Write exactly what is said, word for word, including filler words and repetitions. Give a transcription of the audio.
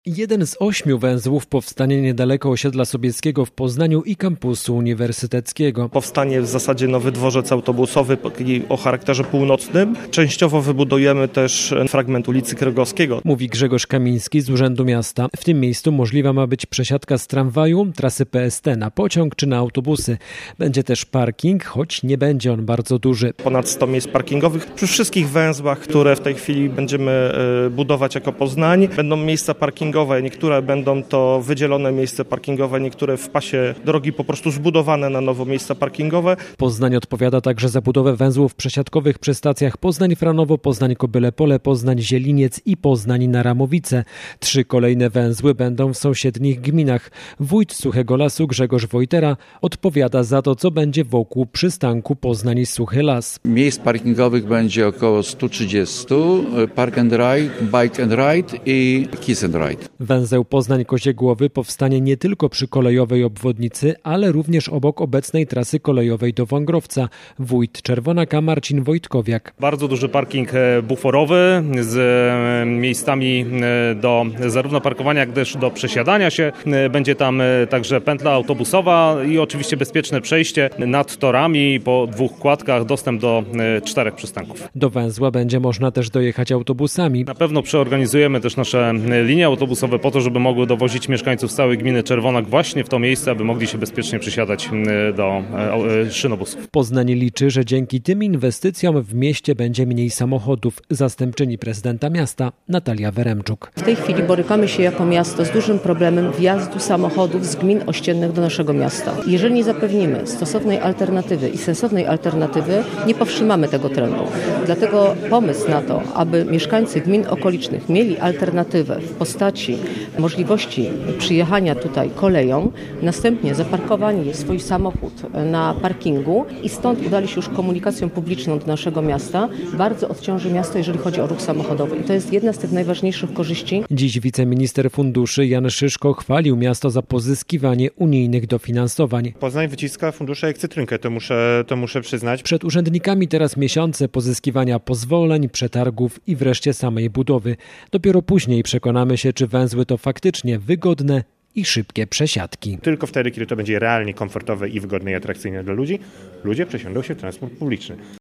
Jeden z ośmiu węzłów powstanie niedaleko osiedla Sobieskiego w Poznaniu i kampusu uniwersyteckiego. Powstanie w zasadzie nowy dworzec autobusowy o charakterze północnym. Częściowo wybudujemy też fragment ulicy Krygowskiego. Mówi Grzegorz Kamiński z Urzędu Miasta. W tym miejscu możliwa ma być przesiadka z tramwaju, trasy P S T na pociąg czy na autobusy. Będzie też parking, choć nie będzie on bardzo duży. Ponad sto miejsc parkingowych. Przy wszystkich węzłach, które w tej chwili będziemy budować jako Poznań, będą miejsca parkingowe. Niektóre będą to wydzielone miejsca parkingowe, niektóre w pasie drogi po prostu zbudowane na nowo miejsca parkingowe. Poznań odpowiada także za budowę węzłów przesiadkowych przy stacjach Poznań-Franowo, Poznań-Kobyle-Pole, Poznań-Zieliniec i Poznań-Naramowice. Trzy kolejne węzły będą w sąsiednich gminach. Wójt Suchego Lasu Grzegorz Wojtera odpowiada za to, co będzie wokół przystanku Poznań-Suchy Las. Miejsc parkingowych będzie około sto trzydzieści, park and ride, bike and ride i kiss and ride. Węzeł Poznań-Koziegłowy powstanie nie tylko przy kolejowej obwodnicy, ale również obok obecnej trasy kolejowej do Wągrowca. Wójt Czerwonaka Marcin Wojtkowiak. Bardzo duży parking buforowy z miejscami do zarówno parkowania, jak też do przesiadania się. Będzie tam także pętla autobusowa i oczywiście bezpieczne przejście nad torami po dwóch kładkach, dostęp do czterech przystanków. Do węzła będzie można też dojechać autobusami. Na pewno przeorganizujemy też nasze linie autobusowe po to, żeby mogły dowozić mieszkańców z całej gminy Czerwonak właśnie w to miejsce, aby mogli się bezpiecznie przesiadać do szynobusów. Poznań liczy, że dzięki tym inwestycjom w mieście będzie mniej samochodów. Zastępczyni prezydenta miasta Natalia Weremczuk. W tej chwili borykamy się jako miasto z dużym problemem wjazdu samochodów z gmin ościennych do naszego miasta. Jeżeli nie zapewnimy stosownej alternatywy i sensownej alternatywy, nie powstrzymamy tego trendu. Dlatego pomysł na to, aby mieszkańcy gmin okolicznych mieli alternatywę w postaci możliwości przyjechania tutaj koleją, następnie zaparkowali swój samochód na parkingu i stąd udali się już komunikacją publiczną do naszego miasta, bardzo odciąży miasto, jeżeli chodzi o ruch samochodowy. I to jest jedna z tych najważniejszych korzyści. Dziś wiceminister funduszy Jan Szyszko chwalił miasto za pozyskiwanie unijnych dofinansowań. Poznań wyciska fundusze jak cytrynkę, to muszę, to muszę przyznać. Przed urzędnikami teraz miesiące pozyskiwania pozwoleń, przetargów i wreszcie samej budowy. Dopiero później przekonamy się, czy węzły to faktycznie wygodne i szybkie przesiadki. Tylko wtedy, kiedy to będzie realnie komfortowe i wygodne i atrakcyjne dla ludzi, ludzie przesiądą się w transport publiczny.